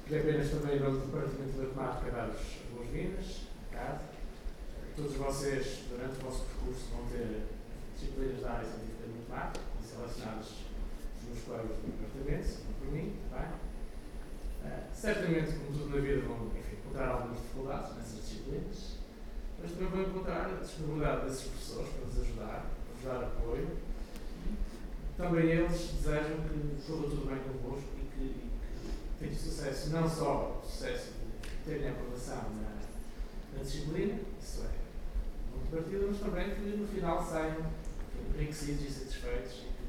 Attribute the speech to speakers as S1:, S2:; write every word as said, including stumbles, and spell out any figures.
S1: Queria apenas também, em nome do Departamento de Matemática, dar-vos as boas-vindas a casa. Todos vocês, durante o vosso percurso, vão ter disciplinas da área científica de matemática, selecionadas dos meus colegas do departamento, não por mim, bem? Uh, certamente, como tudo na vida, vão enfim, encontrar algumas dificuldades nessas disciplinas, mas também vão encontrar a disponibilidade desses professores para vos ajudar, para vos dar apoio. Também eles desejam que corra tudo bem convosco e que, e que tenham sucesso, não só sucesso de terem a aprovação na, na disciplina, isso é muito partido, mas também que no final saiam enriquecidos e satisfeitos.